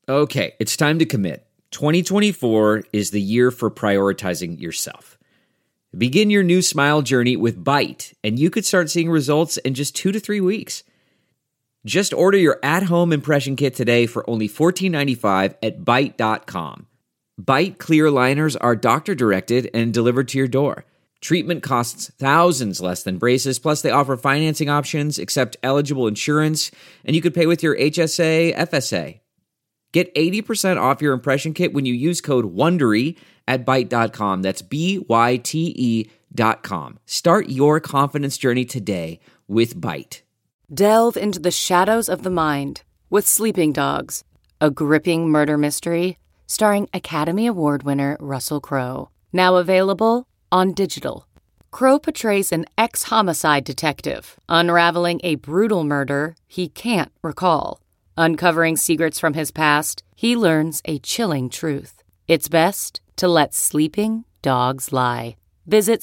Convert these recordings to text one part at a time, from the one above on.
Okay, it's time to commit. 2024 is the year for prioritizing yourself. Begin your new smile journey with Byte, and you could start seeing results in just 2 to 3 weeks. Just order your at-home impression kit today for only $14.95 at Byte.com. Byte clear liners are doctor-directed and delivered to your door. Treatment costs thousands less than braces, plus they offer financing options, accept eligible insurance, and you could pay with your HSA, FSA. Get 80% off your impression kit when you use code WONDERY at Byte.com. That's BYTE.com. Start your confidence journey today with Byte. Delve into the shadows of the mind with Sleeping Dogs, a gripping murder mystery starring Academy Award winner Russell Crowe. Now available on digital. Crowe portrays an ex-homicide detective unraveling a brutal murder he can't recall. Uncovering secrets from his past, he learns a chilling truth. It's best to let sleeping dogs lie. Visit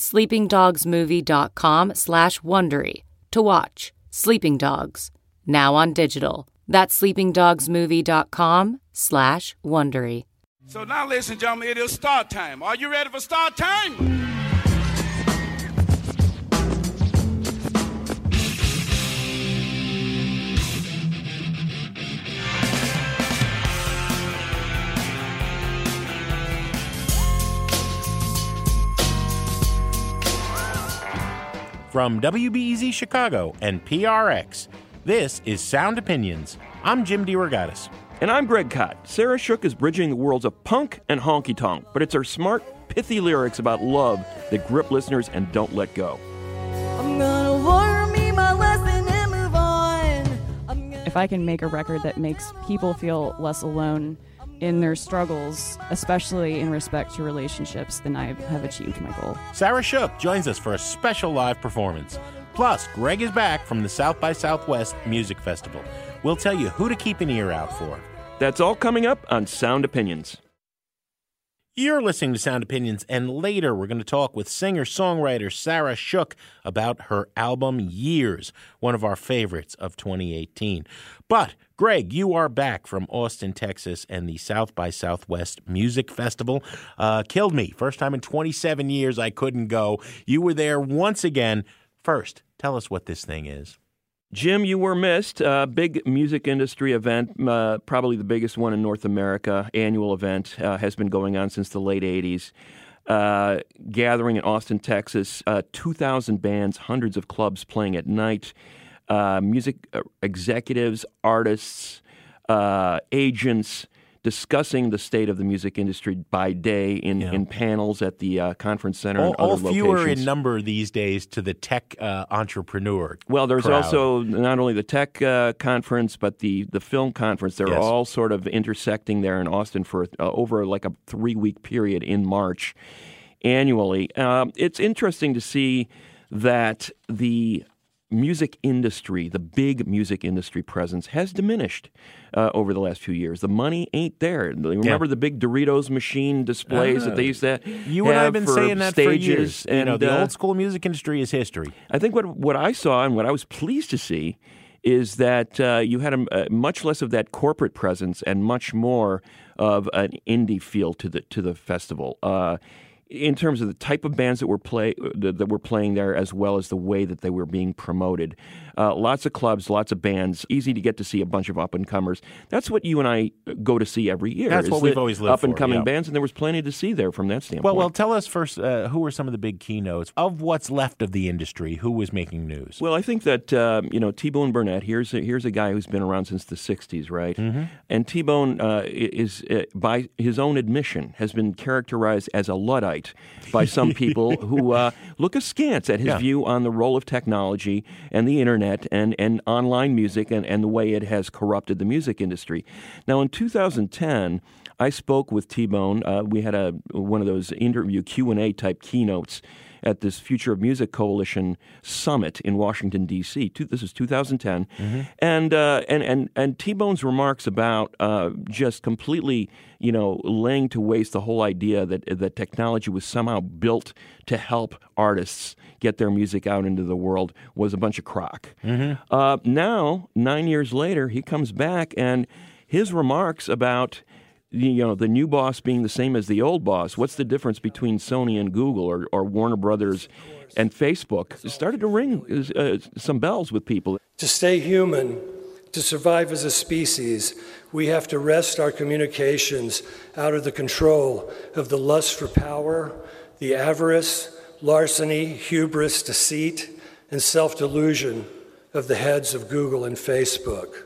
sleepingdogsmovie.com/Wondery to watch Sleeping Dogs, now on digital. That's sleepingdogsmovie.com/Wondery. So now, ladies and gentlemen, it is start time. Are you ready for start time? From WBEZ Chicago and PRX, this is Sound Opinions. I'm Jim DeRogatis. And I'm Greg Kot. Sarah Shook is bridging the worlds of punk and honky-tonk, but it's her smart, pithy lyrics about love that grip listeners and don't let go. I'm gonna learn me my lesson and move on. If I can make a record that makes people feel less alone in their struggles, especially in respect to relationships, then I have achieved my goal. Sarah Shook joins us for a special live performance. Plus, Greg is back from the South by Southwest Music Festival. We'll tell you who to keep an ear out for. That's all coming up on Sound Opinions. You're listening to Sound Opinions, and later we're going to talk with singer-songwriter Sarah Shook about her album Years, one of our favorites of 2018. But, Greg, you are back from Austin, Texas, and the South by Southwest Music Festival. Killed me. First time in 27 years I couldn't go. You were there once again. First, tell us what this thing is. Jim, you were missed. Big music industry event, probably the biggest one in North America. Annual event has been going on since the late 80s. Gathering in Austin, Texas, 2,000 bands, hundreds of clubs playing at night. Music executives, artists, agents discussing the state of the music industry by day in panels at the conference center and other locations. All fewer in number these days to the tech entrepreneur Well, there's crowd. also not only the tech conference, but the film conference. They're all sort of intersecting there in Austin for over like a 3-week period in March annually. It's interesting to see that the music industry, the big music industry presence has diminished over the last few years. The money ain't there. Remember the big Doritos machine displays that they used to You and I have been saying that for years. And, the old school music industry is history. I think what I saw and what I was pleased to see is that you had much less of that corporate presence and much more of an indie feel to the festival. In terms of the type of bands that were playing there, as well as the way that they were being promoted. Lots of clubs, lots of bands, easy to get to see a bunch of up-and-comers. That's what you and I go to see every year. That's what we've always lived for. Up-and-coming bands, and there was plenty to see there from that standpoint. Well, tell us first, who were some of the big keynotes of what's left of the industry? Who was making news? Well, I think that, T-Bone Burnett, here's a guy who's been around since the 60s, right? Mm-hmm. And T-Bone is, by his own admission, has been characterized as a Luddite by some people who look askance at his view on the role of technology and the internet and online music and the way it has corrupted the music industry. Now, in 2010, I spoke with T-Bone. We had one of those interview Q&A type keynotes at this Future of Music Coalition summit in Washington, D.C. This is 2010. Mm-hmm. And T-Bone's remarks about just completely, laying to waste the whole idea that technology was somehow built to help artists get their music out into the world was a bunch of crock. Mm-hmm. Now, 9 years later, he comes back and his remarks about the new boss being the same as the old boss, what's the difference between Sony and Google or Warner Brothers and Facebook, started to ring some bells with people. To stay human, to survive as a species, we have to wrest our communications out of the control of the lust for power, the avarice, larceny, hubris, deceit, and self-delusion of the heads of Google and Facebook.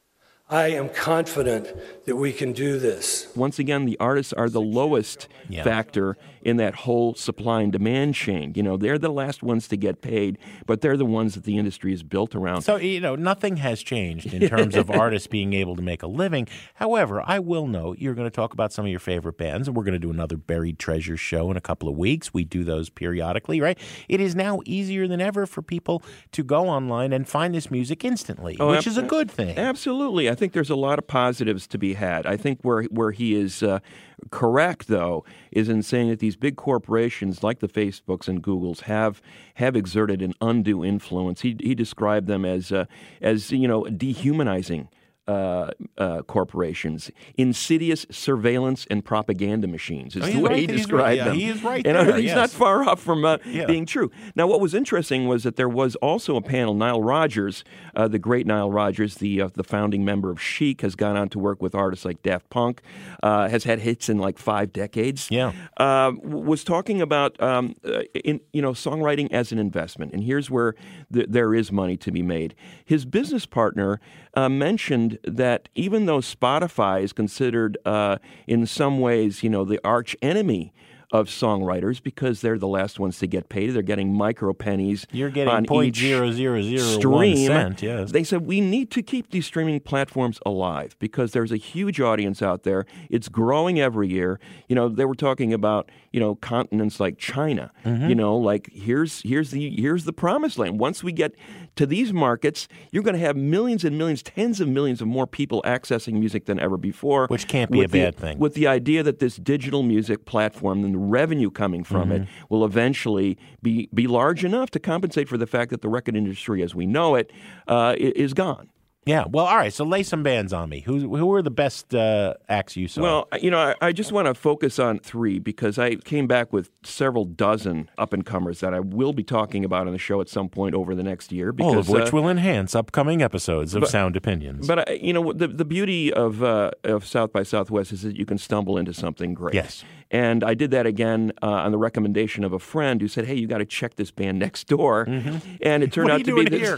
I am confident that we can do this. Once again, the artists are the lowest factor in that whole supply and demand chain. They're the last ones to get paid, but they're the ones that the industry is built around. So, nothing has changed in terms of artists being able to make a living. However, I will note you're going to talk about some of your favorite bands, and we're going to do another Buried Treasure show in a couple of weeks. We do those periodically, right? It is now easier than ever for people to go online and find this music instantly, which is a good thing. Absolutely. I think there's a lot of positives to be had. I think where he is correct, though, is in saying that these big corporations like the Facebooks and Googles have exerted an undue influence. He described them as dehumanizing corporations, insidious surveillance and propaganda machines is the way he described them. He is right and there, he's not far off from being true. Now, what was interesting was that there was also a panel. Nile Rodgers, the great Nile Rodgers, the founding member of Chic, has gone on to work with artists like Daft Punk, has had hits in like 5 decades. Was talking about songwriting as an investment, and here's where there is money to be made. His business partner mentioned that even though Spotify is considered in some ways, the arch enemy of songwriters because they're the last ones to get paid. They're getting micro pennies. You're getting on each $0.0001 cent, yes. They said we need to keep these streaming platforms alive because there's a huge audience out there. It's growing every year. They were talking about, continents like China. Like here's the promised land. Once we get to these markets, you're going to have millions and millions, tens of millions of more people accessing music than ever before. Which can't be a bad thing. With the idea that this digital music platform and the revenue coming from it will eventually be large enough to compensate for the fact that the record industry as we know it is gone. Yeah. Well, all right. So lay some bands on me. Who were the best acts you saw? Well, I just want to focus on 3 because I came back with several dozen up-and-comers that I will be talking about on the show at some point over the next year. Because, all of which will enhance upcoming episodes of Sound Opinions. But, the beauty of South by Southwest is that you can stumble into something great. Yes. And I did that again on the recommendation of a friend who said, "Hey, you got to check this band next door." And it turned out to be this.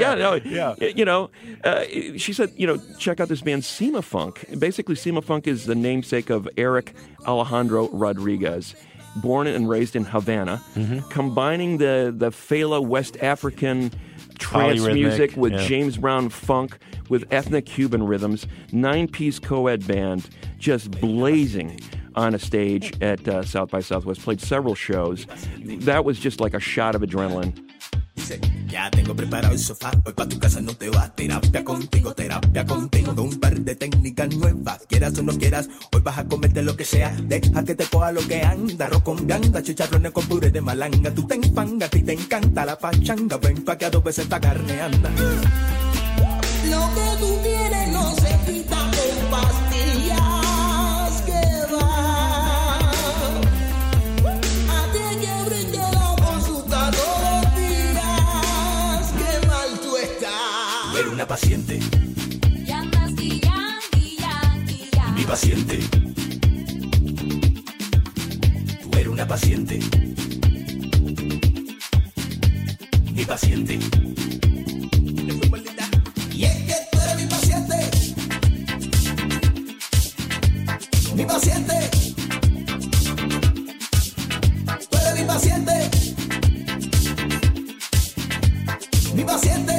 She said, check out this band Sema Funk. Basically, Sema Funk is the namesake of Eric Alejandro Rodriguez, born and raised in Havana, combining the Fela West African trance music with James Brown funk with ethnic Cuban rhythms. 9-piece co-ed band, just blazing on a stage at South by Southwest. Played several shows. That was just like a shot of adrenaline. Ya tengo preparado el sofá, hoy pa' tu casa no te vas. Terapia contigo, con un par de técnicas nuevas. Quieras o no quieras, hoy vas a comerte lo que sea. Deja que te coja lo que anda, arroz con vianda, chicharrones con puré de malanga. Tú te enfangas, a ti te encanta la pachanga. Ven pa' que a 2 veces esta carne anda. Lo que tú tienes no se quita con pastillas. Una paciente. Mi paciente. Tú eres una paciente. Mi paciente. Y es que tú eres mi paciente. Mi paciente. Tú eres mi paciente. Mi paciente.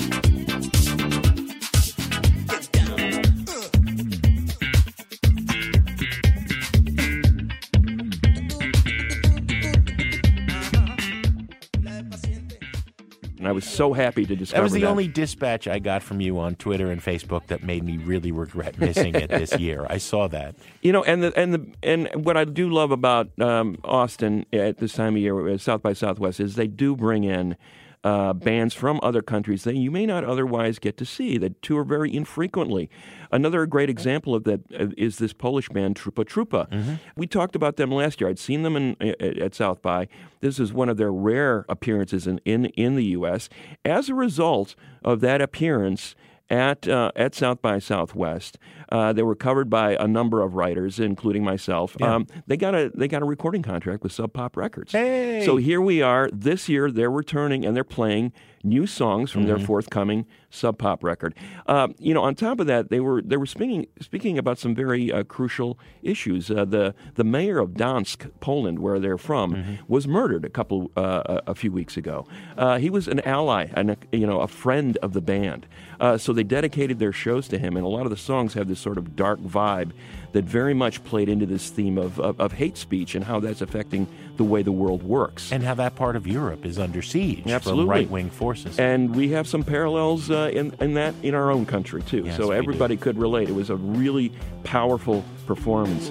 And I was so happy to discover that. Was the only dispatch I got from you on Twitter and Facebook that made me really regret missing it this year. I saw that. And what I do love about Austin at this time of year, South by Southwest, is they do bring in bands from other countries that you may not otherwise get to see, that tour very infrequently. Another great example of that is this Polish band Trupa Trupa. Mm-hmm. We talked about them last year. I'd seen them at South by. This is one of their rare appearances in the U.S. As a result of that appearance at South by Southwest, they were covered by a number of writers, including myself. Yeah. They got a recording contract with Sub Pop Records. Hey! So here we are. This year, they're returning and they're playing new songs from their forthcoming Sub Pop record. On top of that, they were speaking about some very crucial issues. The mayor of Gdansk, Poland, where they're from, was murdered a few weeks ago. He was an ally and a friend of the band. So they dedicated their shows to him, and a lot of the songs have this sort of dark vibe that very much played into this theme of hate speech and how that's affecting the way the world works. And how that part of Europe is under siege Absolutely. from right-wing forces. And we have some parallels in that in our own country, too. Yes, so we everybody could relate. It was a really powerful performance.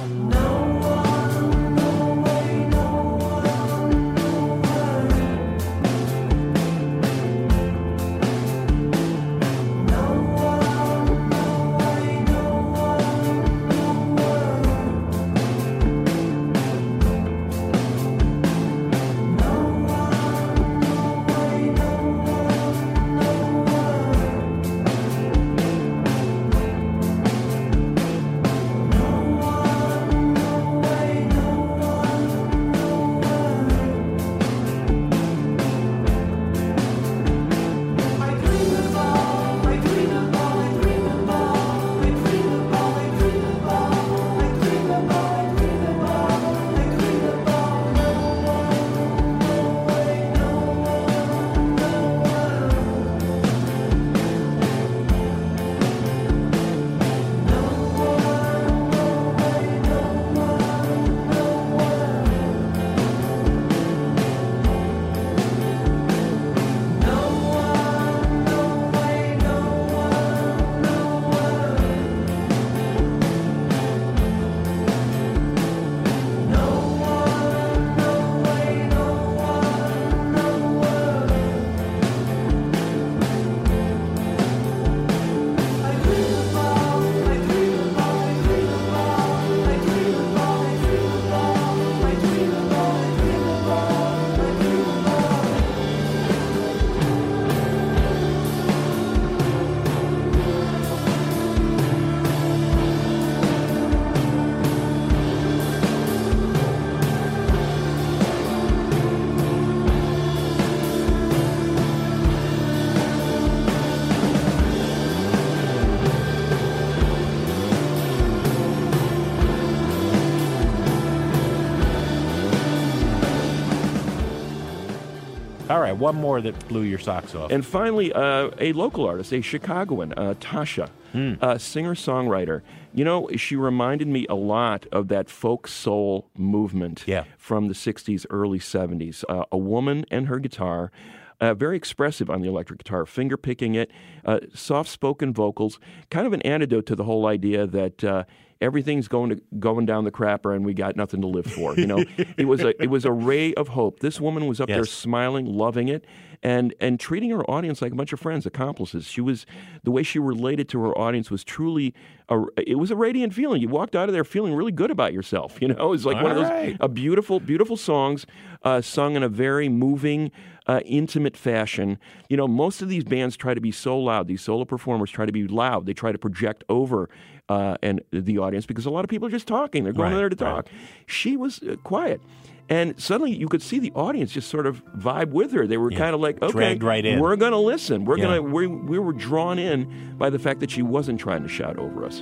All right, one more that blew your socks off. And finally, a local artist, a Chicagoan, Tasha, singer-songwriter. She reminded me a lot of that folk soul movement from the 60s, early 70s. A woman and her guitar, very expressive on the electric guitar, finger-picking it, soft-spoken vocals, kind of an antidote to the whole idea that everything's going down the crapper and we got nothing to live for. It was a ray of hope. This woman was up there smiling, loving it, and treating her audience like a bunch of friends, accomplices. The way she related to her audience was truly it was a radiant feeling. You walked out of there feeling really good about yourself. It was like one of those beautiful, beautiful songs sung in a very moving, intimate fashion. Most of these bands try to be so loud. These solo performers try to be loud. They try to project over and the audience because a lot of people are just talking. They're going there to talk. She was quiet. And suddenly you could see the audience just sort of vibe with her. They were kind of like, okay, dragged right in. We're going to listen. We were drawn in by the fact that she wasn't trying to shout over us.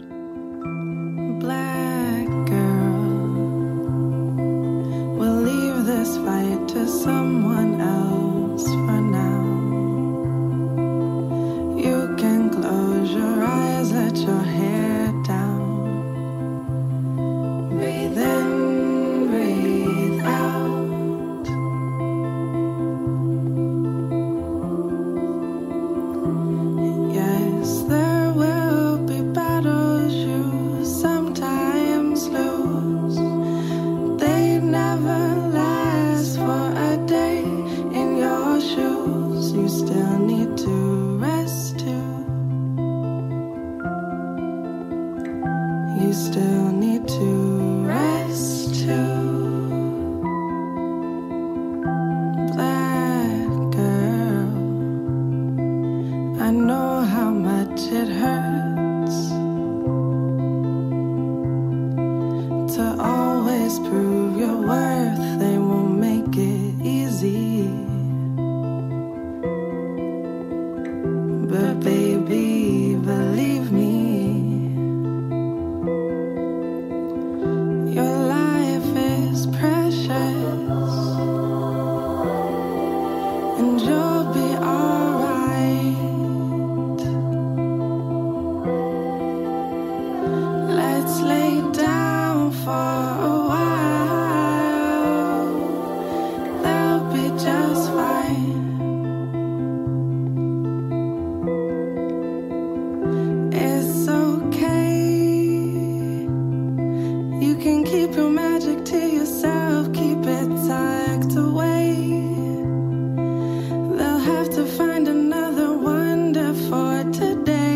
Black girl, we'll leave this fight to someone else for now. You can close your eyes, let your hair down. Breathe in, breathe out. Yes, there will be battles you sometimes lose. They never last for a day in your shoes. You still need to rest too. Black girl, I know how much it hurts to always prove your worth. They won't make it easy, but baby, believe me, your life is precious, and you'll be alright. Let's lay down for a while, they'll be just fine. It's okay, you can keep your magic to yourself, keep it tucked away. They'll have to find another wonder for today.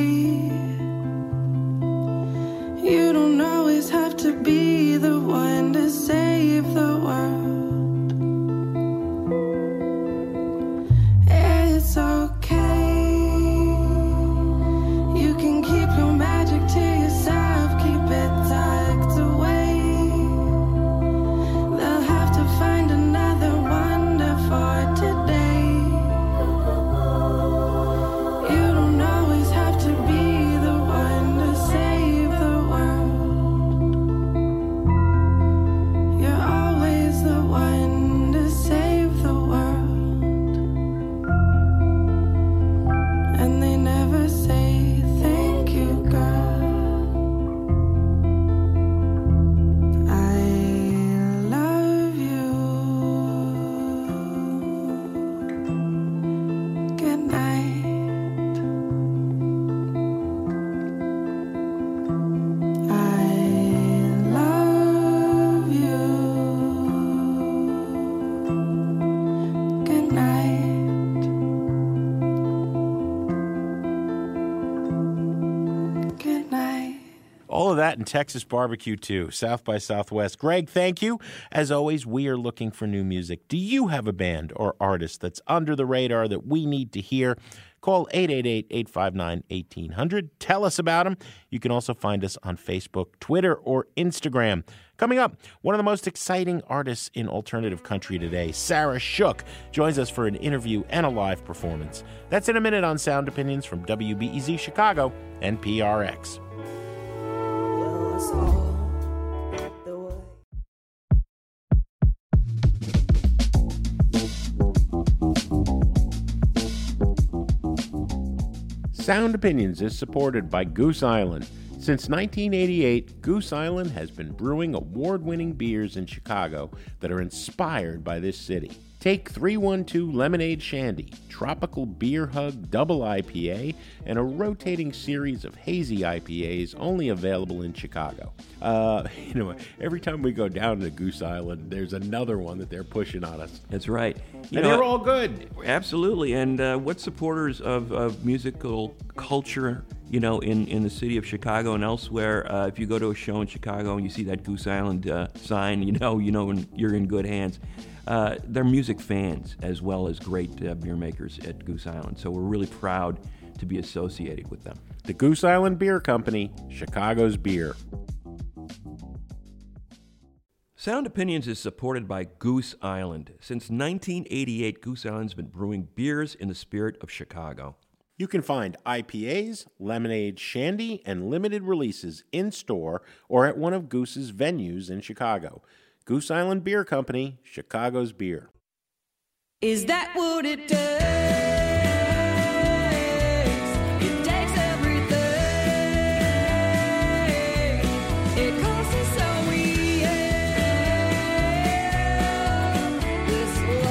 You don't always have to be the one to save the world. It's okay, you can keep your magic to yourself, keep it tucked away. They'll have to find another wonder for today. You don't always have to be the one to save the world. You're always the one to save the world. And they never say thank you, girl. I love you. Good night. I love you. Good night. Good night. All of that in Texas Barbecue, too. South by Southwest. Greg, thank you. As always, we are looking for new music. Do you have a band or artist that's under the radar that we need to hear? Call 888-859-1800. Tell us about them. You can also find us on Facebook, Twitter, or Instagram. Coming up, one of the most exciting artists in alternative country today, Sarah Shook, joins us for an interview and a live performance. That's in a minute on Sound Opinions from WBEZ Chicago and PRX. Sound Opinions is supported by Goose Island. Since 1988, Goose Island has been brewing award-winning beers in Chicago that are inspired by this city. Take 312 Lemonade Shandy, Tropical Beer Hug Double IPA, and a rotating series of hazy IPAs only available in Chicago. Every time we go down to Goose Island, there's another one that they're pushing on us. That's right. And they're all good. Absolutely. And what supporters of musical culture, in the city of Chicago and elsewhere, if you go to a show in Chicago and you see that Goose Island sign, when you're in good hands. They're music fans as well as great beer makers at Goose Island. So we're really proud to be associated with them. The Goose Island Beer Company, Chicago's beer. Sound Opinions is supported by Goose Island. Since 1988, Goose Island's been brewing beers in the spirit of Chicago. You can find IPAs, lemonade, shandy, and limited releases in-store or at one of Goose's venues in Chicago. Goose Island Beer Company, Chicago's beer. Is that what it takes? It takes everything. It costs us so we end this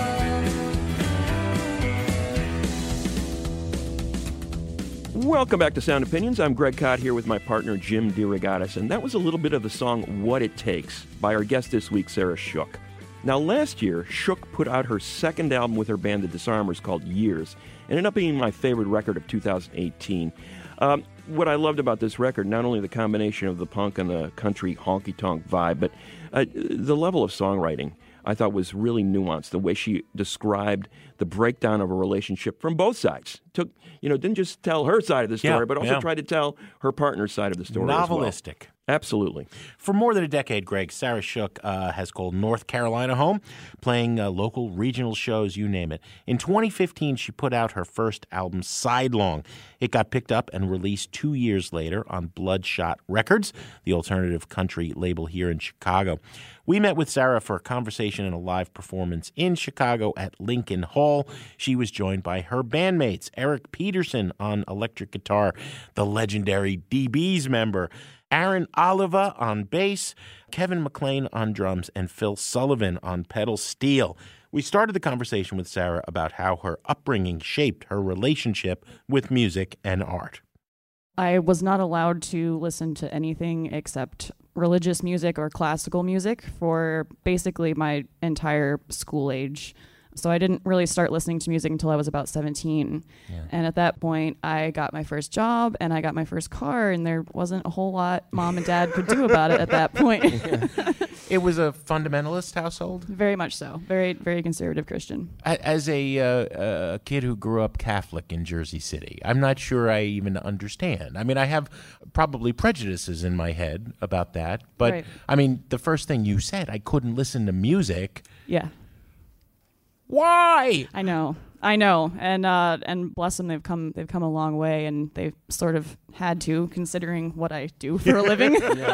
love. Welcome back to Sound Opinions. I'm Greg Cott here with my partner Jim DeRogatis, and that was a little bit of the song What It Takes by our guest this week, Sarah Shook. Now, last year, Shook put out her second album with her band, The Disarmers, called Years. It ended up being my favorite record of 2018. what I loved about this record, not only the combination of the punk and the country honky-tonk vibe, but the level of songwriting I thought was really nuanced. The way she described the breakdown of a relationship from both sides. Didn't just tell her side of the story, but also tried to tell her partner's side of the story Novelistic. as well. Absolutely. For more than a decade, Greg, Sarah Shook has called North Carolina home, playing local, regional shows, you name it. In 2015, she put out her first album, Sidelong. It got picked up and released 2 years later on Bloodshot Records, the alternative country label here in Chicago. We met with Sarah for a conversation and a live performance in Chicago at Lincoln Hall. She was joined by her bandmates, Eric Peterson on electric guitar, the legendary DB's member, Aaron Oliva on bass, Kevin McLean on drums, and Phil Sullivan on pedal steel. We started the conversation with Sarah about how her upbringing shaped her relationship with music and art. I was not allowed to listen to anything except religious music or classical music for basically my entire school age. So I didn't really start listening to music until I was about 17. Yeah. And at that point, I got my first job and I got my first car, and there wasn't a whole lot Mom and Dad could do about it at that point. It was a fundamentalist household? Very much so. Very, very conservative Christian. As a kid who grew up Catholic in Jersey City, I'm not sure I even understand. I mean, I have probably prejudices in my head about that. But, right. I mean, the first thing you said, I couldn't listen to music. Yeah. Why? I know, and bless them, they've come a long way, and they've sort of had to, considering what I do for a living.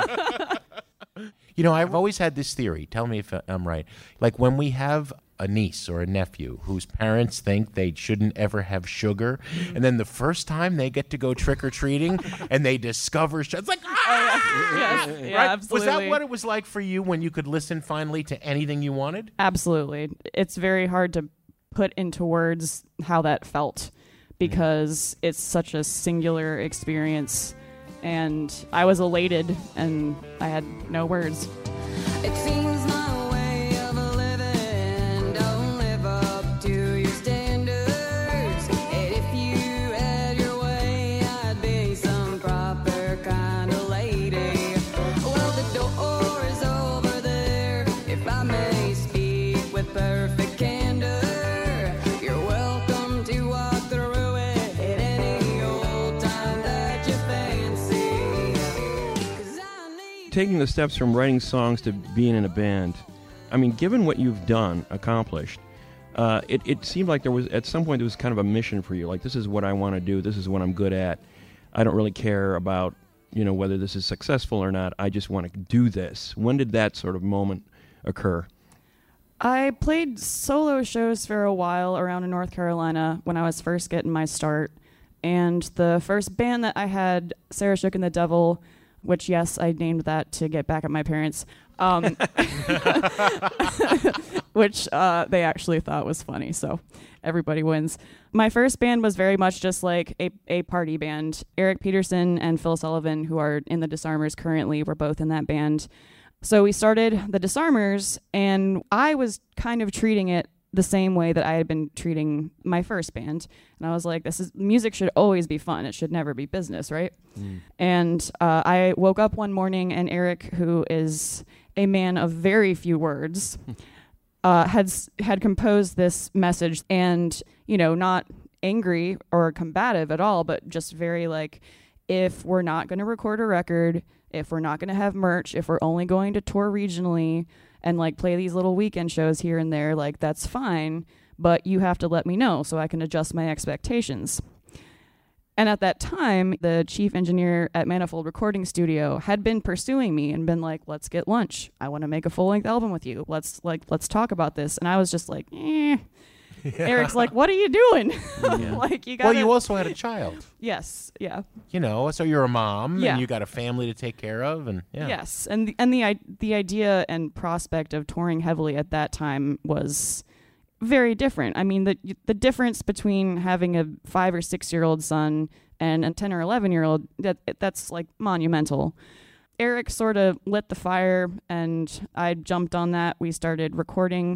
I've always had this theory. Tell me if I'm right. Like when we have a niece or a nephew whose parents think they shouldn't ever have sugar, and then the first time they get to go trick-or-treating and they discover sugar, it's like, yes, yeah, right? Absolutely. Was that what it was like for you when you could listen finally to anything you wanted? Absolutely. It's very hard to put into words how that felt because it's such a singular experience, and I was elated and I had no words. It seems my way of living don't live up to your standards. And if you had your way, I'd be some proper kind of lady. Well, the door is over there, if I may speak with perfect candor. You're welcome to walk through it at any old time that you fancy. 'Cause I need Taking the steps from writing songs to being in a band, I mean, given what you've accomplished, it seemed like there was, at some point, there was kind of a mission for you. Like, this is what I want to do. This is what I'm good at. I don't really care about, whether this is successful or not. I just want to do this. When did that sort of moment occur? I played solo shows for a while around in North Carolina when I was first getting my start. And the first band that I had, Sarah Shook and the Devil, which, yes, I named that to get back at my parents, which they actually thought was funny, so everybody wins. My first band was very much just like a party band. Eric Peterson and Phil Sullivan, who are in the Disarmers currently, were both in that band. So we started the Disarmers, and I was kind of treating it the same way that I had been treating my first band. And I was like, music should always be fun. It should never be business, right? And I woke up one morning, and Eric, who is a man of very few words, had composed this message, and, not angry or combative at all, but just very like, if we're not going to record a record, if we're not going to have merch, if we're only going to tour regionally and like play these little weekend shows here and there, like that's fine, but you have to let me know so I can adjust my expectations. And at that time, the chief engineer at Manifold Recording Studio had been pursuing me and been like, let's get lunch. I want to make a full-length album with you. Let's talk about this. And I was just like, Yeah. Eric's like, what are you doing? Yeah. Like, you got. Well, you also had a child. Yes, yeah. So you're a mom, yeah. And you got a family to take care of, and yeah. Yes, and the idea and prospect of touring heavily at that time was very different. I mean, the difference between having a 5 or 6 year old son and a 10 or 11 year old, that's like monumental. Eric sort of lit the fire, and I jumped on that. We started recording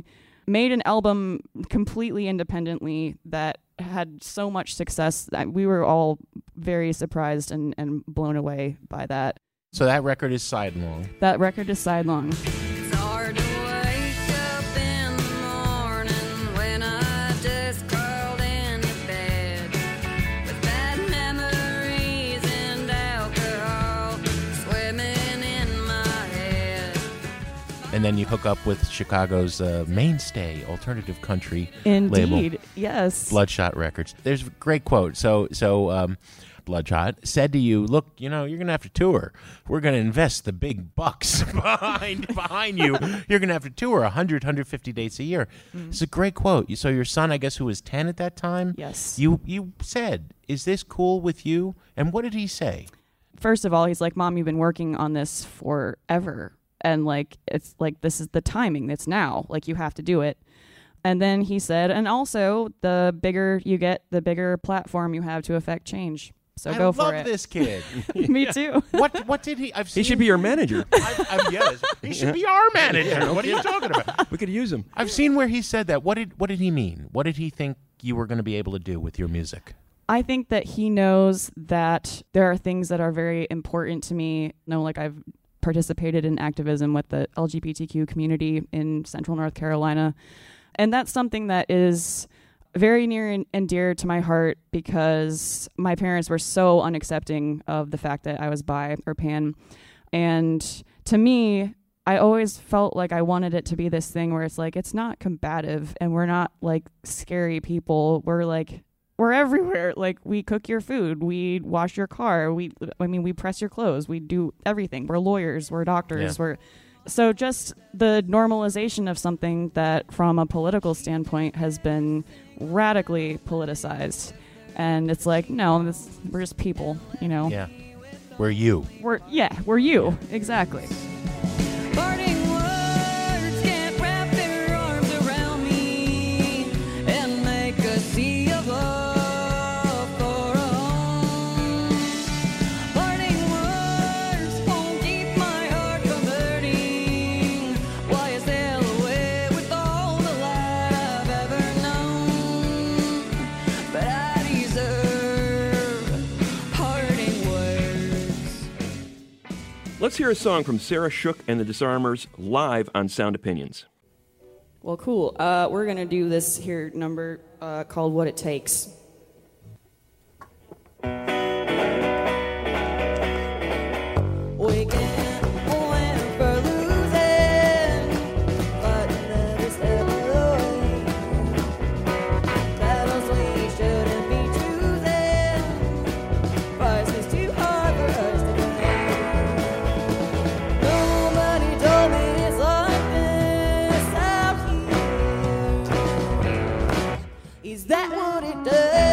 made an album completely independently that had so much success that we were all very surprised and blown away by that. So that record is Sidelong. That record is Sidelong. It's hard to wake up in the morning when I just crawled into bed with bad memories and alcohol swimming in my head. And then you hook up with Chicago's mainstay alternative country label. Indeed, yes. Bloodshot Records. There's a great quote. So Bloodshot said to you, look, you're going to have to tour. We're going to invest the big bucks behind you. You're going to have to tour 100, 150 dates a year. It's a great quote. So your son, I guess, who was 10 at that time? Yes. You said, is this cool with you? And what did he say? First of all, he's like, Mom, you've been working on this forever. And like, it's like, this is the timing. It's now. Like, you have to do it. And then he said, and also, the bigger you get, the bigger platform you have to affect change. So go for it. I love this kid. Me too. What did he? He should be your manager. Yes, he should be our manager. What are you talking about? We could use him. I've seen where he said that. What did he mean? What did he think you were going to be able to do with your music? I think that he knows that there are things that are very important to me. Like I've participated in activism with the LGBTQ community in Central North Carolina. And that's something that is very near and dear to my heart because my parents were so unaccepting of the fact that I was bi or pan. And to me, I always felt like I wanted it to be this thing where it's like, it's not combative and we're not like scary people. We're everywhere. Like, we cook your food, we wash your car, we press your clothes, we do everything. We're lawyers, we're doctors, So just the normalization of something that from a political standpoint has been radically politicized. And it's like, no, we're just people, Yeah. We're you. We're you. Exactly. Parting words can't wrap their arms around me and make a sea of love for a home. Parting words won't keep my heart from hurting. Why I sail away with all the light I've ever known. But I deserve parting words. Let's hear a song from Sarah Shook and the Disarmers live on Sound Opinions. Well, cool. We're going to do this here number called What It Takes. We can't win for losing, but never step away. Battles we shouldn't be choosing, prices too hard for us to pay. Nobody told me it's like this out here. Is that what it does?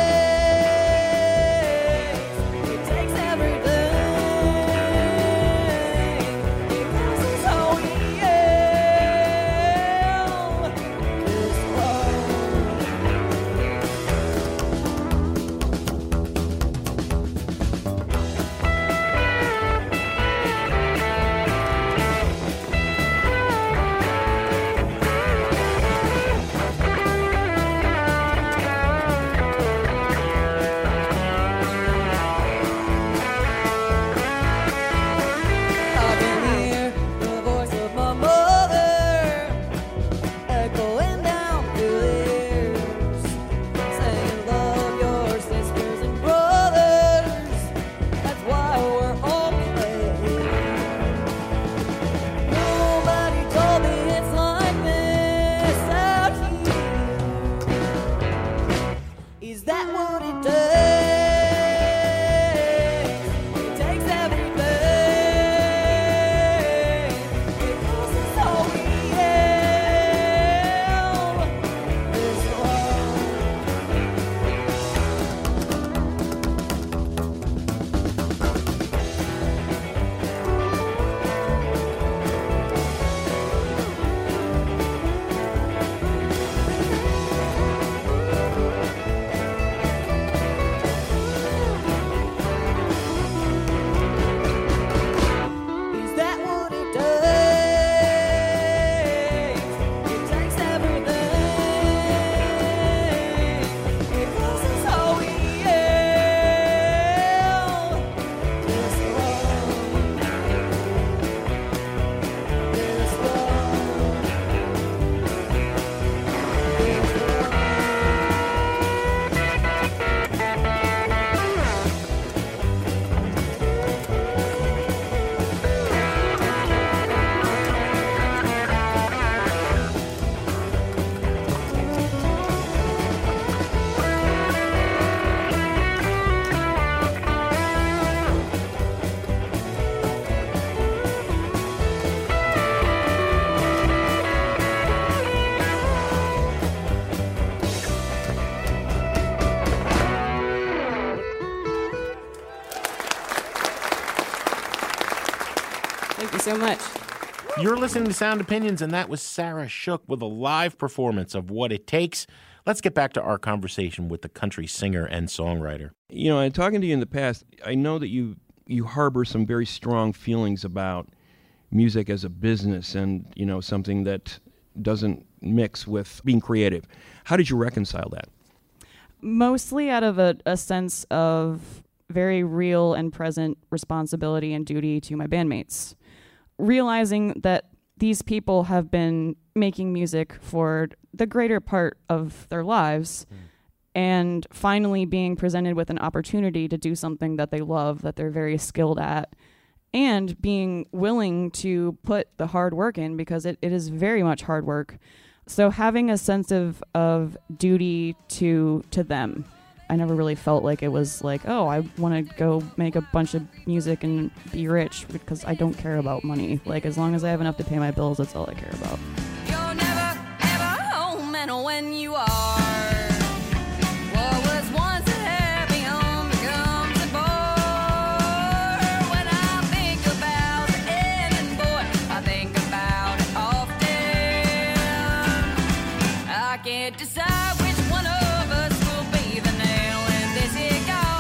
much. You're listening to Sound Opinions, and that was Sarah Shook with a live performance of What It Takes. Let's get back to our conversation with the country singer and songwriter. You know, and talking to you in the past, I know that you harbor some very strong feelings about music as a business and, you know, something that doesn't mix with being creative. How did you reconcile that? Mostly out of a sense of very real and present responsibility and duty to my bandmates. Realizing that these people have been making music for the greater part of their lives, and finally being presented with an opportunity to do something that they love, that they're very skilled at, and being willing to put the hard work in, because it is very much hard work. So having a sense of duty to them. I never really felt like it was like, oh, I want to go make a bunch of music and be rich, because I don't care about money. Like, as long as I have enough to pay my bills, that's all I care about. You're never, ever home, and when you are, what was once a happy home becomes a bore. When I think about the end, boy, I think about it often. I can't decide which one of us will be the nail in this here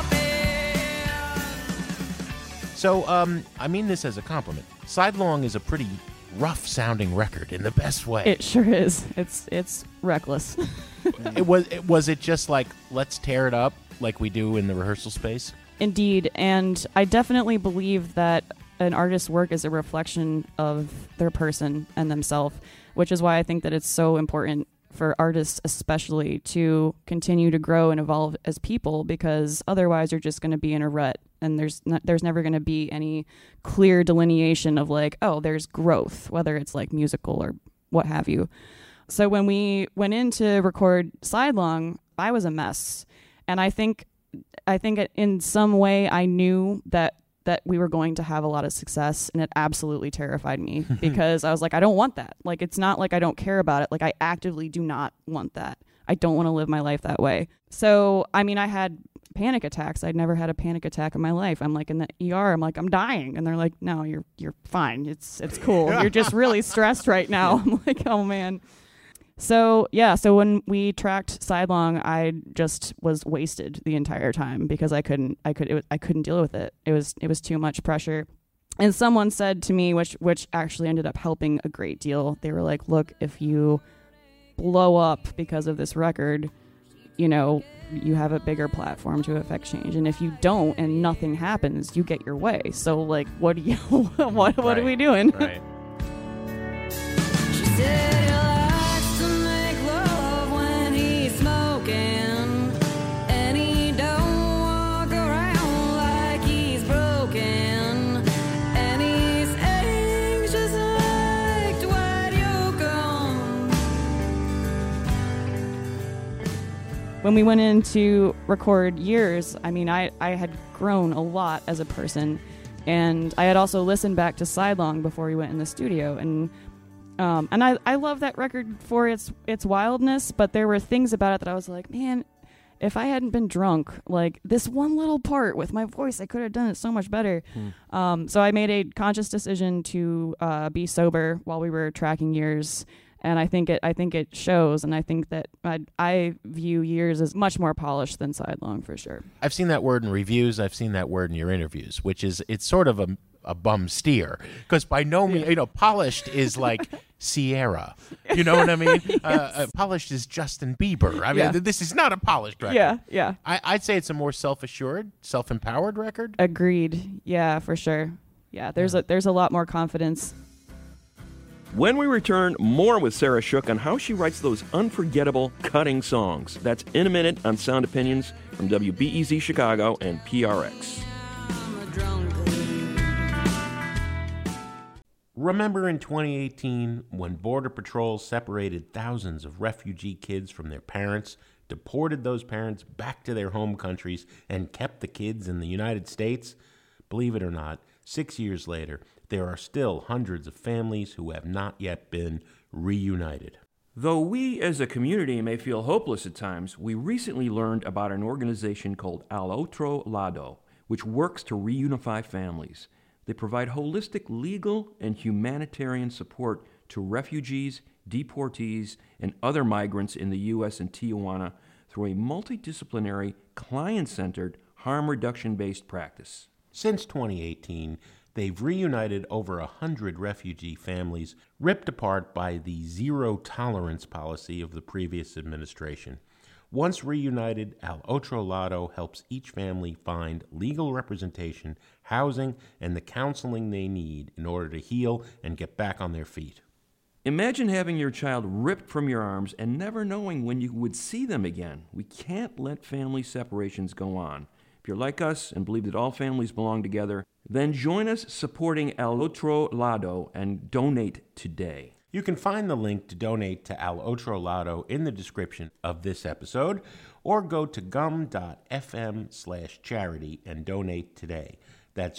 coffin. So, I mean this as a compliment. Sidelong is a pretty rough-sounding record in the best way. It sure is. It's reckless. Was it just like, let's tear it up like we do in the rehearsal space? Indeed, and I definitely believe that an artist's work is a reflection of their person and themselves, which is why I think that it's so important for artists especially to continue to grow and evolve as people, because otherwise you're just going to be in a rut, and there's never going to be any clear delineation of like, oh, there's growth, whether it's like musical or what have you. So when we went in to record Sidelong, I was a mess, and I think in some way I knew that we were going to have a lot of success, and it absolutely terrified me because I was like, I don't want that. Like, it's not like I don't care about it. Like, I actively do not want that. I don't want to live my life that way. So, I mean, I had panic attacks. I'd never had a panic attack in my life. I'm like in the ER. I'm like, I'm dying. And they're like, no, you're fine. It's cool. You're just really stressed right now. I'm like, oh man. So when we tracked Sidelong, I just was wasted the entire time because I couldn't deal with it. It was too much pressure. And someone said to me, which actually ended up helping a great deal. They were like, look, if you blow up because of this record, you know, you have a bigger platform to affect change. And if you don't and nothing happens, you get your way. So like, what are we doing? Right. She said he likes to make love when he's smoking, and he don't walk around like he's broken, and he's anxious like when you come. When we went in to record Years, I mean, I had grown a lot as a person, and I had also listened back to Sidelong before we went in the studio, and I love that record for its wildness, but there were things about it that I was like, man, if I hadn't been drunk, like this one little part with my voice, I could have done it so much better. So I made a conscious decision to be sober while we were tracking Years, and I think it shows, and I think that I view Years as much more polished than Sidelong for sure. I've seen that word in reviews. I've seen that word in your interviews, which is, it's sort of a bum steer, because by no means, you know, polished is like Sierra, you know what I mean? Polished is Justin Bieber. I mean, this is not a polished record. Yeah. I'd say it's a more self-assured, self-empowered record. Agreed. Yeah, for sure. Yeah, there's a lot more confidence. When we return, more with Sarah Shook on how she writes those unforgettable, cutting songs. That's in a minute on Sound Opinions from WBEZ Chicago and PRX. Remember in 2018 when Border Patrol separated thousands of refugee kids from their parents, deported those parents back to their home countries, and kept the kids in the United States? Believe it or not, 6 years later, there are still hundreds of families who have not yet been reunited. Though we as a community may feel hopeless at times, we recently learned about an organization called Al Otro Lado, which works to reunify families. They provide holistic legal and humanitarian support to refugees, deportees, and other migrants in the U.S. and Tijuana through a multidisciplinary, client-centered, harm reduction-based practice. Since 2018, they've reunited over 100 refugee families ripped apart by the zero-tolerance policy of the previous administration. Once reunited, El Otro Lado helps each family find legal representation, housing, and the counseling they need in order to heal and get back on their feet. Imagine having your child ripped from your arms and never knowing when you would see them again. We can't let family separations go on. If you're like us and believe that all families belong together, then join us supporting El Otro Lado and donate today. You can find the link to donate to El Otro Lado in the description of this episode, or go to gum.fm/charity and donate today. That's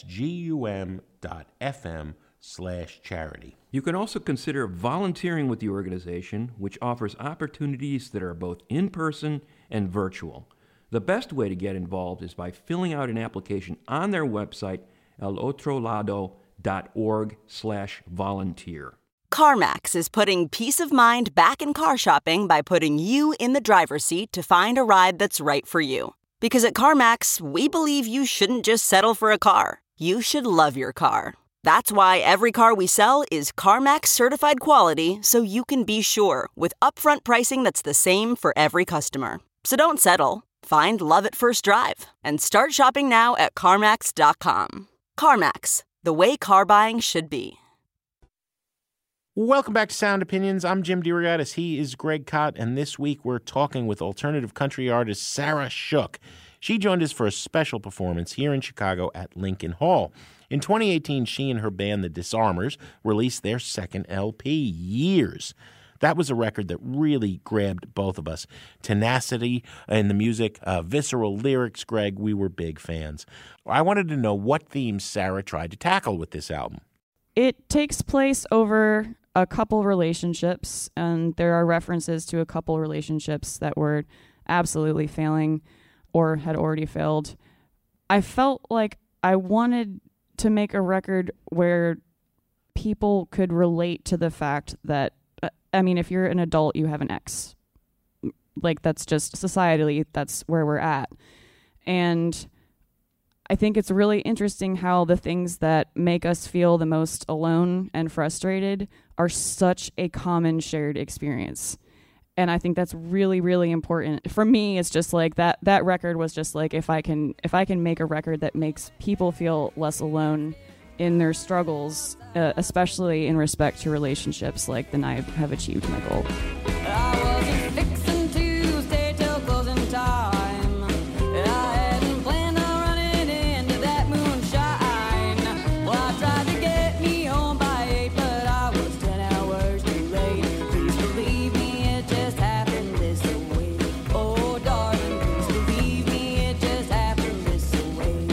gum.fm/charity. You can also consider volunteering with the organization, which offers opportunities that are both in-person and virtual. The best way to get involved is by filling out an application on their website, elotrolado.org/volunteer. CarMax is putting peace of mind back in car shopping by putting you in the driver's seat to find a ride that's right for you. Because at CarMax, we believe you shouldn't just settle for a car. You should love your car. That's why every car we sell is CarMax certified quality, so you can be sure with upfront pricing that's the same for every customer. So don't settle. Find love at first drive and start shopping now at CarMax.com. CarMax, the way car buying should be. Welcome back to Sound Opinions. I'm Jim DeRogatis. He is Greg Kot, and this week we're talking with alternative country artist Sarah Shook. She joined us for a special performance here in Chicago at Lincoln Hall. In 2018, she and her band, The Disarmers, released their second LP, Years. That was a record that really grabbed both of us. Tenacity in the music, visceral lyrics, Greg, we were big fans. I wanted to know what themes Sarah tried to tackle with this album. It takes place over a couple relationships, and there are references to a couple relationships that were absolutely failing or had already failed. I felt like I wanted to make a record where people could relate to the fact that, if you're an adult, you have an ex. Like, that's just societally, that's where we're at. And I think it's really interesting how the things that make us feel the most alone and frustrated are such a common shared experience. And I think that's really, really important. For me, it's just like that record was just like, if I can make a record that makes people feel less alone in their struggles, especially in respect to relationships, like, then I have achieved my goal. I wasn't fixing to stay till closing time. I hadn't planned on running into that moonshine. Well, I tried to get me home by 8, but I was 10 hours too late. Please believe me, it just happened this way. Oh, darling, please believe me, it just happened this way.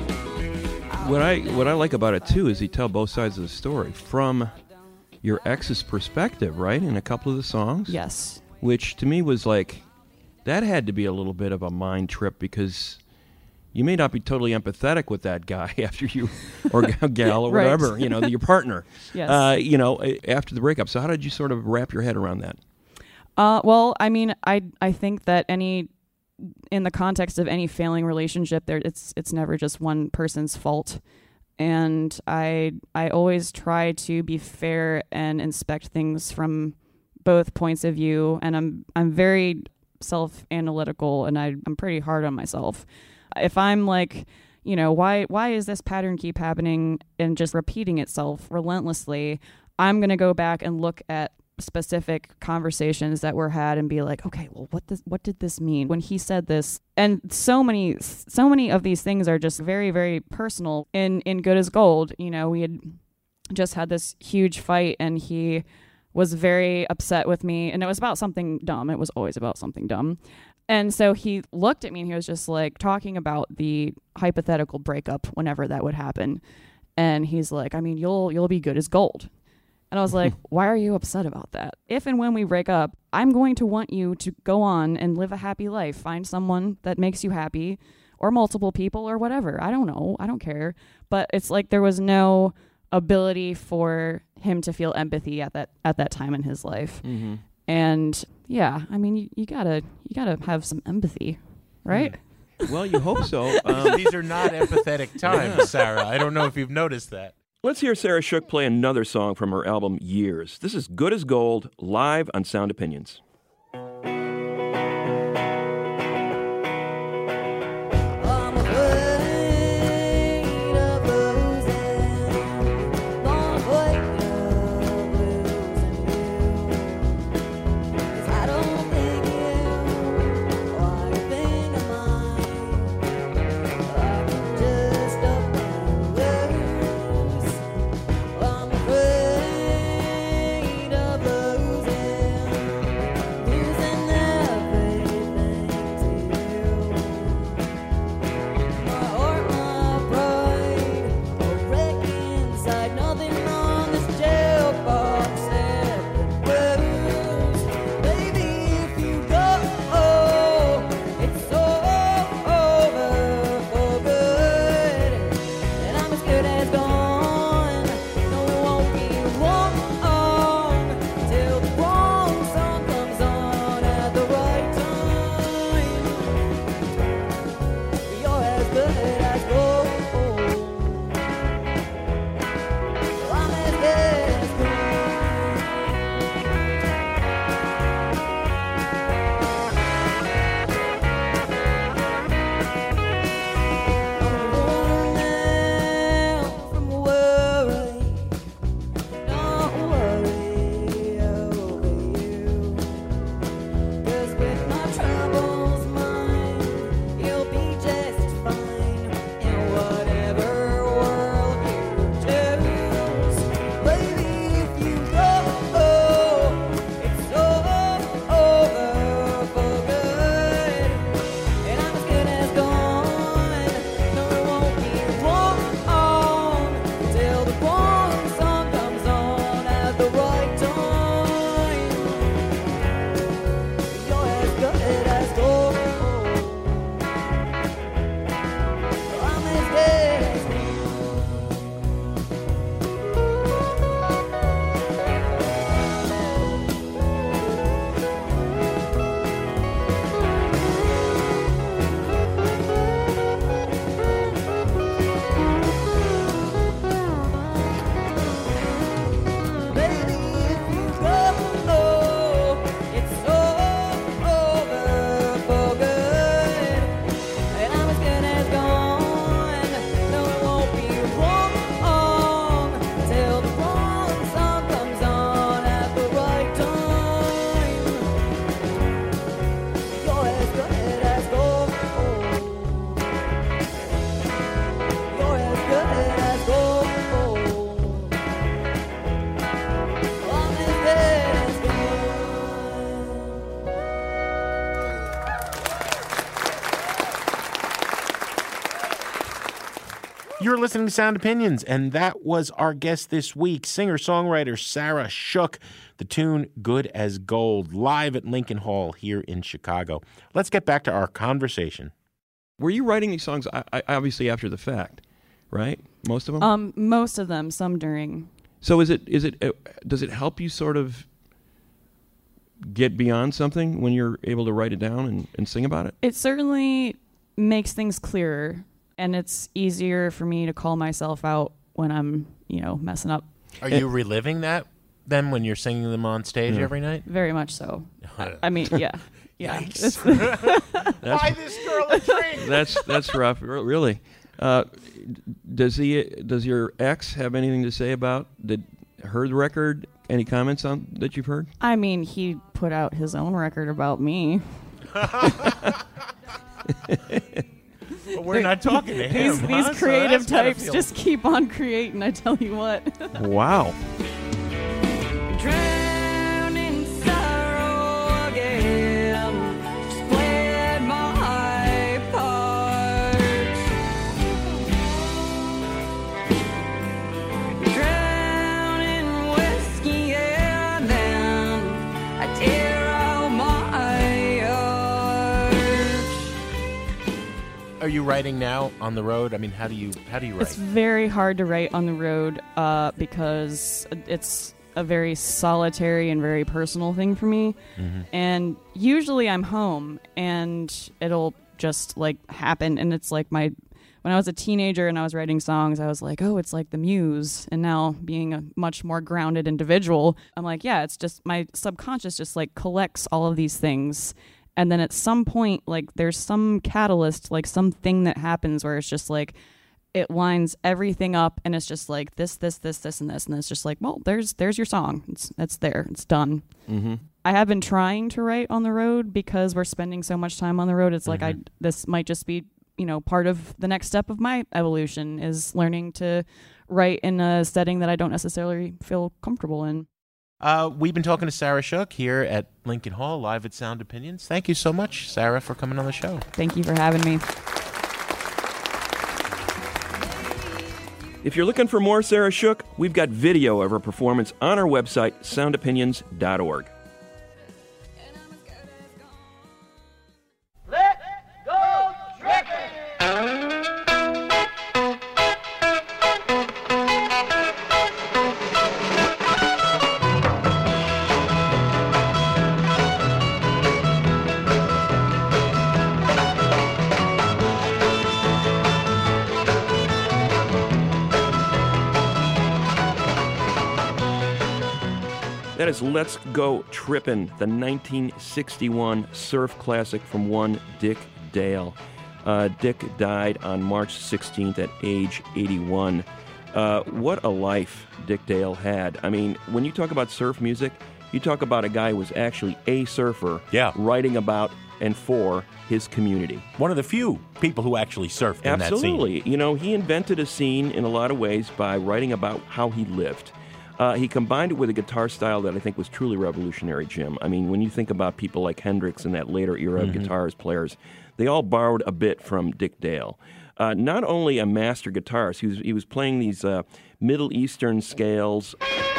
What I like about it, too, is you tell both sides of the story from your ex's perspective, right, in a couple of the songs? Yes. Which, to me, was like, that had to be a little bit of a mind trip, because you may not be totally empathetic with that guy after you, or gal, or Right. whatever, your partner, Yes. After the breakup. So how did you sort of wrap your head around that? Well, I think that in the context of any failing relationship, it's never just one person's fault. And I always try to be fair and inspect things from both points of view. And I'm very self-analytical, and I'm pretty hard on myself. If I'm like, why is this pattern keep happening and just repeating itself relentlessly, I'm going to go back and look at specific conversations that were had and be like, okay, well, what did this mean when he said this? And so many of these things are just very, very personal. In Good as Gold, we had just had this huge fight, and he was very upset with me, and it was about something dumb. It was always about something dumb. And so he looked at me, and he was just like talking about the hypothetical breakup whenever that would happen. And he's like, you'll be good as gold. And I was like, why are you upset about that? If and when we break up, I'm going to want you to go on and live a happy life. Find someone that makes you happy, or multiple people or whatever. I don't know. I don't care. But it's like there was no ability for him to feel empathy at that time in his life. Mm-hmm. And yeah, I mean, you gotta have some empathy, right? Well, you hope so. These are not empathetic times, Sarah. I don't know if you've noticed that. Let's hear Sarah Shook play another song from her album Years. This is Good as Gold, live on Sound Opinions. You're listening to Sound Opinions, and that was our guest this week, singer-songwriter Sarah Shook. The tune Good as Gold, live at Lincoln Hall here in Chicago. Let's get back to our conversation. Were you writing these songs obviously after the fact, right? Most of them? Most of them, some during. So does it help you sort of get beyond something when you're able to write it down and sing about it? It certainly makes things clearer, and it's easier for me to call myself out when I'm, messing up. Are you reliving that then when you're singing them on stage every night? Very much so. I mean, yeah. Yeah. Buy this girl a drink. That's rough, really. Does your ex have anything to say about her record? Any comments on that you've heard? I mean, he put out his own record about me. But we're not talking to him. These creative types just keep on creating, I tell you what. Wow. Drown in sorrow again, just played my part. Drown in whiskey and then I tear out my heart. are you writing now on the road? I mean, how do you write? It's very hard to write on the road because it's a very solitary and very personal thing for me. Mm-hmm. And usually I'm home and it'll just like happen. And it's like when I was a teenager and I was writing songs, I was like, oh, it's like the muse. And now being a much more grounded individual, I'm like, yeah, it's just my subconscious just like collects all of these things. And then at some point, like there's some catalyst, like something that happens where it's just like, it lines everything up and it's just like this, and this. And it's just like, well, there's your song. It's there. It's done. Mm-hmm. I have been trying to write on the road because we're spending so much time on the road. It's like this might just be, part of the next step of my evolution is learning to write in a setting that I don't necessarily feel comfortable in. We've been talking to Sarah Shook here at Lincoln Hall, live at Sound Opinions. Thank you so much, Sarah, for coming on the show. Thank you for having me. If you're looking for more Sarah Shook, we've got video of her performance on our website, soundopinions.org. Let's go tripping! That is Let's Go Trippin', the 1961 surf classic from one Dick Dale. Dick died on March 16th at age 81. What a life Dick Dale had. I mean, when you talk about surf music, you talk about a guy who was actually a surfer writing about and for his community. One of the few people who actually surfed in that scene. Absolutely. He invented a scene in a lot of ways by writing about how he lived. He combined it with a guitar style that I think was truly revolutionary, Jim. I mean, when you think about people like Hendrix and that later era of guitarist players, they all borrowed a bit from Dick Dale. Not only a master guitarist, he was playing these Middle Eastern scales.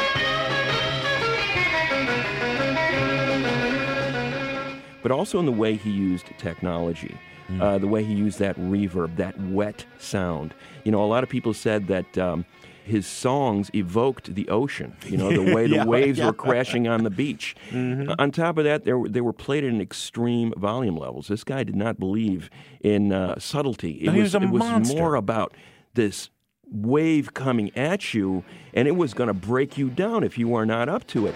But also in the way he used technology, the way he used that reverb, that wet sound. A lot of people said that his songs evoked the ocean, the way the waves were crashing on the beach. On top of that, they were played at an extreme volume levels. This guy did not believe in subtlety. He was a monster. It was more about this wave coming at you, and it was going to break you down if you were not up to it.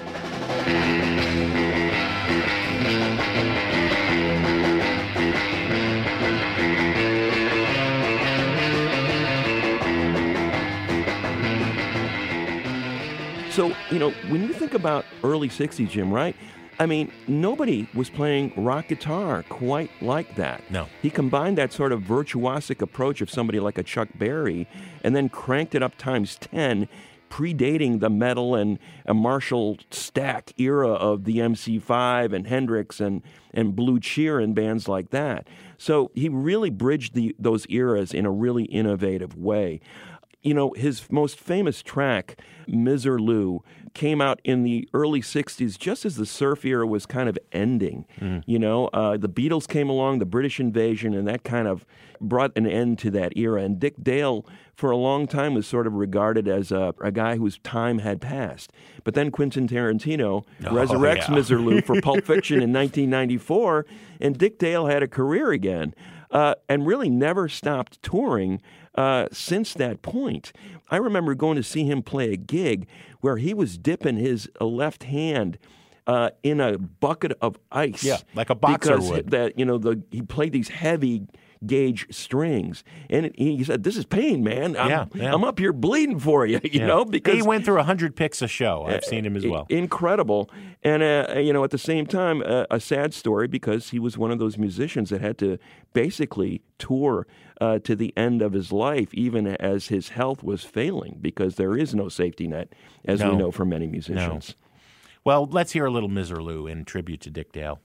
So, when you think about early 60s, Jim, right? I mean, nobody was playing rock guitar quite like that. No. He combined that sort of virtuosic approach of somebody like a Chuck Berry and then cranked it up times 10, predating the metal and a Marshall Stack era of the MC5 and Hendrix and Blue Cheer and bands like that. So he really bridged those eras in a really innovative way. His most famous track, Miserlou, came out in the early 60s just as the surf era was kind of ending. The Beatles came along, the British invasion, and that kind of brought an end to that era. And Dick Dale, for a long time, was sort of regarded as a guy whose time had passed. But then Quentin Tarantino resurrects Miserlou for Pulp Fiction in 1994, and Dick Dale had a career again and really never stopped touring since that point. I remember going to see him play a gig where he was dipping his left hand in a bucket of ice. Yeah, like a boxer would. He played these heavy gauge strings, and he said, "This is pain, man. I'm up here bleeding for you." Because he went through 100 picks a show. I've seen him as well. Incredible, and at the same time, a sad story because he was one of those musicians that had to basically tour to the end of his life, even as his health was failing, because there is no safety net, as we know from many musicians. No. Well, let's hear a little Miserlou in tribute to Dick Dale.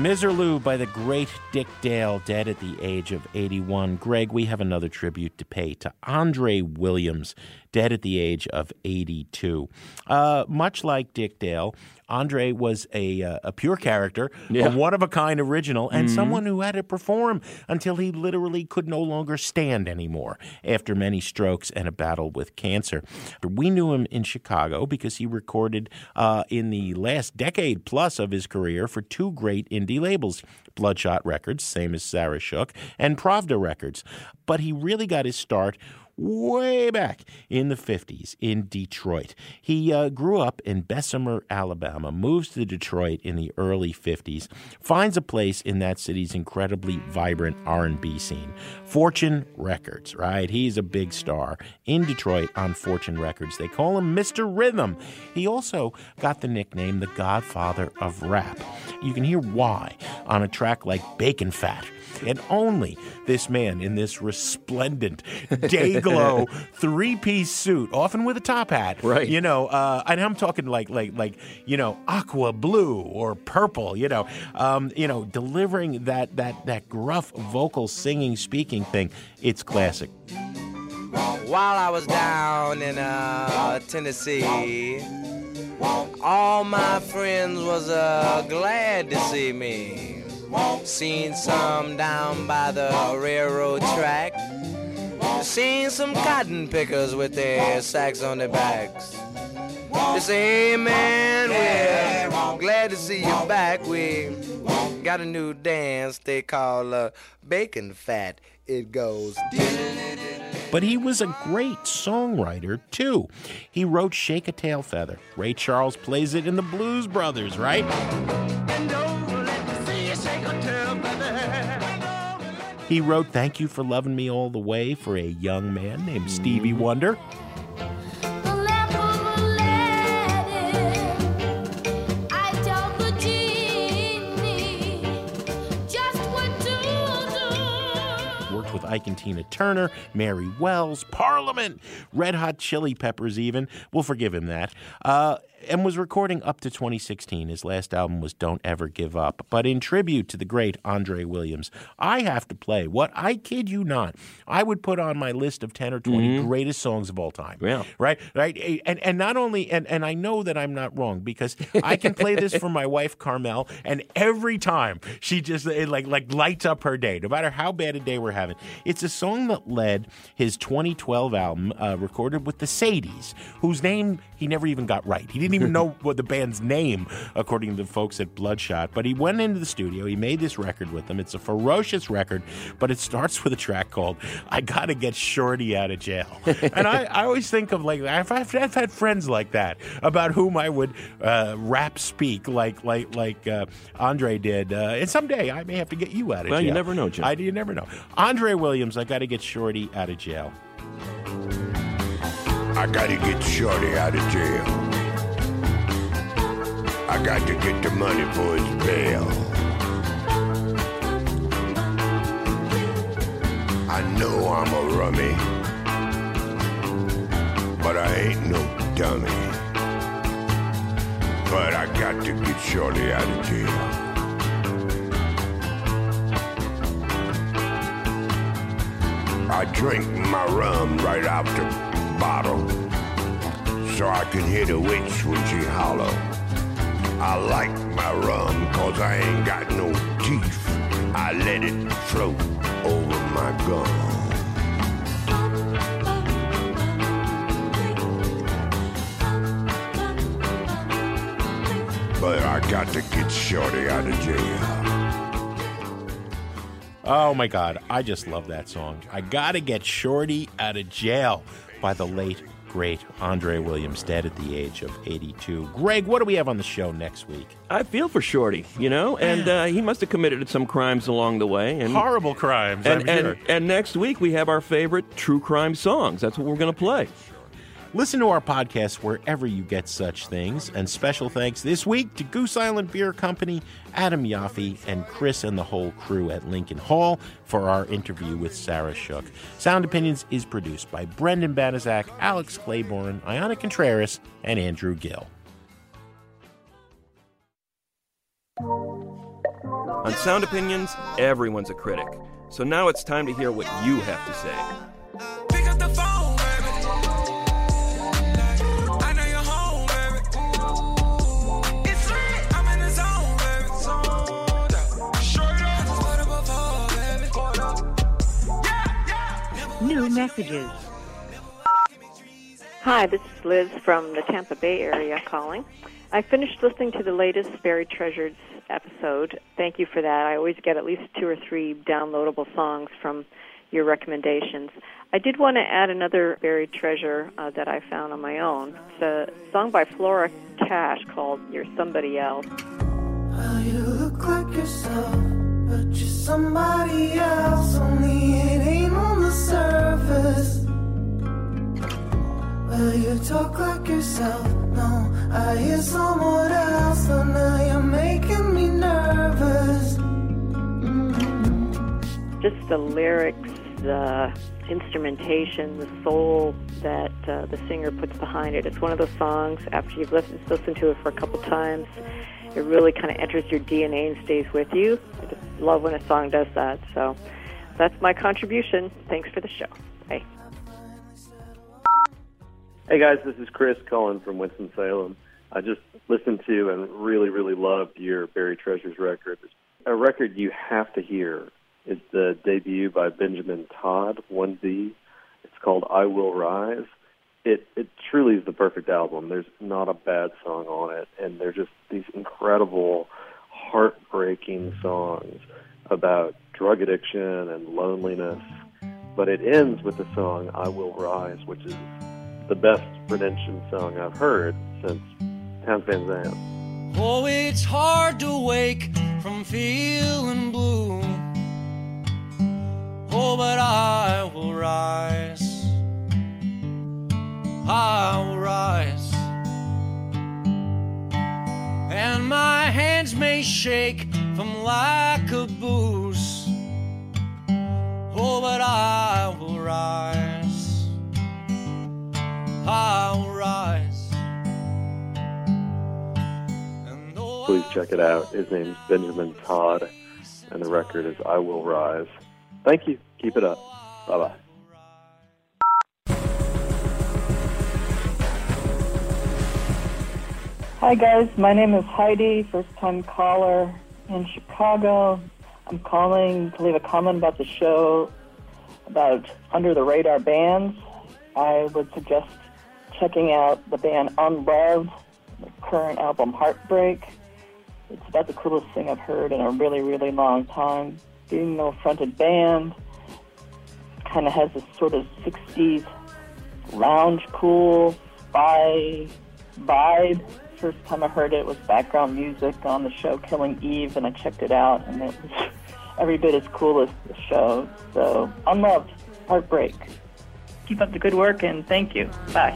Miserlou by the great Dick Dale, dead at the age of 81. Greg, we have another tribute to pay to Andre Williams, dead at the age of 82. Much like Dick Dale, Andre was a pure character, a one-of-a-kind original, and someone who had to perform until he literally could no longer stand anymore after many strokes and a battle with cancer. We knew him in Chicago because he recorded in the last decade plus of his career for two great indie labels, Bloodshot Records, same as Sarah Shook, and Pravda Records. But he really got his start way back in the 50s in Detroit. He grew up in Bessemer, Alabama, moves to Detroit in the early 50s, finds a place in that city's incredibly vibrant R&B scene. Fortune Records, right? He's a big star in Detroit on Fortune Records. They call him Mr. Rhythm. He also got the nickname the Godfather of Rap. You can hear why on a track like Bacon Fat. And only this man in this resplendent, day-glow, three-piece suit, often with a top hat, right? You know, and I'm talking like aqua blue or purple. Delivering that gruff vocal singing speaking thing. It's classic. While I was down in Tennessee, all my friends was glad to see me. Seen some down by the railroad track. Seen some cotton pickers with their sacks on their backs. They say, hey man, we're glad to see you back. We got a new dance they call Bacon Fat. It goes. But he was a great songwriter, too. He wrote Shake a Tail Feather. Ray Charles plays it in the Blues Brothers, right? He wrote Thank You for Loving Me All the Way for a young man named Stevie Wonder. Worked with Ike and Tina Turner, Mary Wells, Parliament, Red Hot Chili Peppers even. We'll forgive him that. And was recording up to 2016. His last album was Don't Ever Give Up. But in tribute to the great Andre Williams, I have to play what, I kid you not, I would put on my list of 10 or 20 greatest songs of all time. Yeah. Right? And not only, and I know that I'm not wrong, because I can play this for my wife, Carmel, and every time she just like lights up her day, no matter how bad a day we're having. It's a song that led his 2012 album, recorded with the Sadies, whose name he never even got right. He didn't even know what the band's name, according to the folks at Bloodshot. But he went into the studio. He made this record with them. It's a ferocious record, but it starts with a track called I Gotta Get Shorty Out of Jail. And I always think of, I've had friends like that, about whom I would rap speak like Andre did. And someday I may have to get you out of jail. Well, you never know, Jim. You never know. Andre Williams, I Gotta Get Shorty Out of Jail. I gotta get Shorty out of jail. I got to get the money for his bail. I know I'm a rummy, but I ain't no dummy. But I got to get Shorty out of jail. I drink my rum right out the bottle, so I can hear the witch when she holler. I like my rum 'cause I ain't got no teeth. I let it float over my gum. But I got to get Shorty out of jail. Oh my God, I just love that song. I Gotta Get Shorty Out of Jail by the late, great Andre Williams, dead at the age of 82. Greg, what do we have on the show next week? I feel for Shorty, and he must have committed some crimes along the way. And horrible crimes, I'm sure. And next week we have our favorite true crime songs. That's what we're going to play. Listen to our podcast wherever you get such things. And special thanks this week to Goose Island Beer Company, Adam Yaffe, and Chris and the whole crew at Lincoln Hall for our interview with Sarah Shook. Sound Opinions is produced by Brendan Banaszak, Alex Claiborne, Ayana Contreras, and Andrew Gill. On Sound Opinions, everyone's a critic. So now it's time to hear what you have to say. Pick up the phone, baby. I know you're home, baby. It's lit. I'm in the zone, baby. Straight up. What about, baby? New messages. Hi, this is Liz from the Tampa Bay area calling. I finished listening to the latest Buried Treasures episode. Thank you for that. I always get at least 2 or 3 downloadable songs from your recommendations. I did want to add another buried treasure that I found on my own. It's a song by Flora Cash called You're Somebody Else. Well, you look like yourself, but you're somebody else. Only it ain't on the surface. Well, you talk like yourself. No, I hear someone else. So now you're making me nervous. Just the lyrics, the instrumentation, the soul that the singer puts behind it. It's one of those songs, after you've listened to it for a couple times, it really kind of enters your DNA and stays with you. I just love when a song does that. So that's my contribution. Thanks for the show. Bye. Hey guys, this is Chris calling from Winston-Salem. I just listened to and really, really loved your Buried Treasures record. A record you have to hear is the debut by Benjamin Todd, 1B. It's called I Will Rise. It truly is the perfect album. There's not a bad song on it, and they're just these incredible, heartbreaking songs about drug addiction and loneliness. But it ends with the song I Will Rise, which is the best redemption song I've heard since Townes Van Zandt. Oh, it's hard to wake from feeling blue. Oh, but I will rise. I will rise. And my hands may shake from lack of booze. Oh, but I will rise. I will rise. Please check it out. His name's Benjamin Todd, and the record is I Will Rise. Thank you. Keep it up. Bye-bye. Hi guys, my name is Heidi, first-time caller in Chicago. I'm calling to leave a comment about the show about under-the-radar bands. I would suggest checking out the band Unloved, the current album Heartbreak. It's about the coolest thing I've heard in a really, really long time. Female-fronted band, kind of has this sort of 60s lounge cool spy vibe. First time I heard it was background music on the show Killing Eve, and I checked it out, and it was every bit as cool as the show. So, Unloved, Heartbreak. Keep up the good work, and thank you. Bye.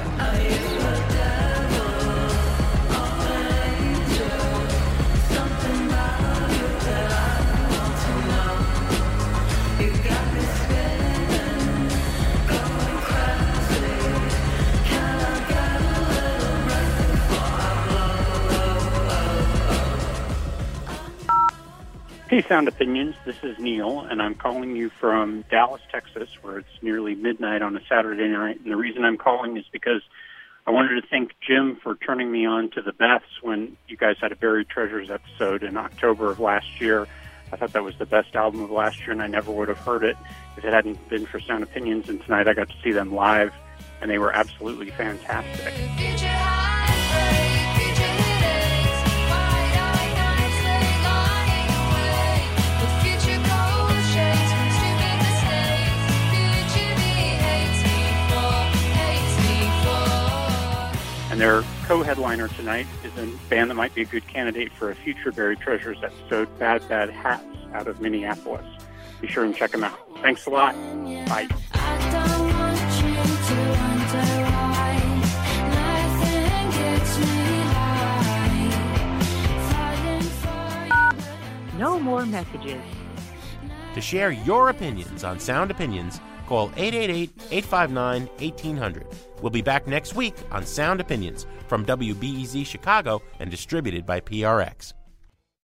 Hey, Sound Opinions. This is Neil, and I'm calling you from Dallas, Texas, where it's nearly midnight on a Saturday night. And the reason I'm calling is because I wanted to thank Jim for turning me on to the Beths when you guys had a Buried Treasures episode in October of last year. I thought that was the best album of last year, and I never would have heard it if it hadn't been for Sound Opinions. And tonight I got to see them live, and they were absolutely fantastic. And their co-headliner tonight is a band that might be a good candidate for a future Buried Treasures episode, Bad Bad Hats, out of Minneapolis. Be sure and check them out. Thanks a lot. Bye. No more messages. To share your opinions on Sound Opinions, call 888-859-1800. We'll be back next week on Sound Opinions from WBEZ Chicago and distributed by PRX.